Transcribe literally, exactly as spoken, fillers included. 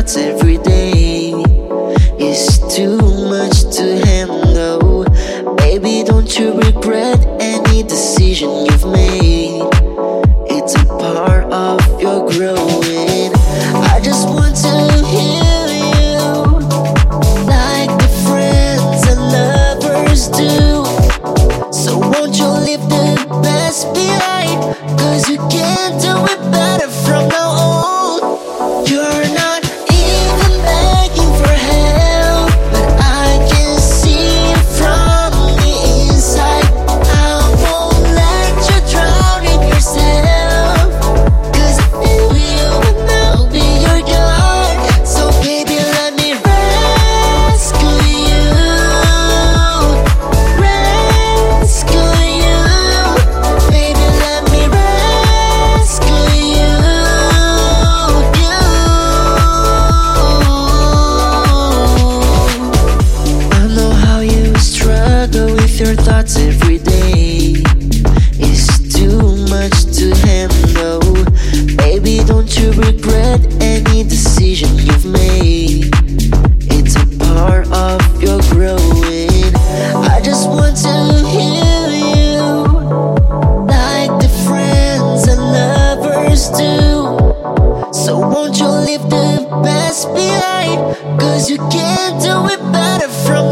thoughts every day is too much to handle. Baby, don't you regret any decision you've made. It's a part of your growing. I just want to hear you like the friends and lovers do. So won't you leave the past behind, 'cause you can't do it better from now on. You're not even begging for help, but I can see it from the inside. I won't let you drown in yourself, 'cause I feel you and I'll be your guard. So baby, let me rescue you, rescue you. Baby, let me rescue you, you. I know how you struggle with your thoughts every day. It's too much to handle. Baby, don't you regret any decision you've made. It's a part of your growing. I just want to hear you like the friends and lovers do. So won't you leave the past behind, 'cause you can't do it better from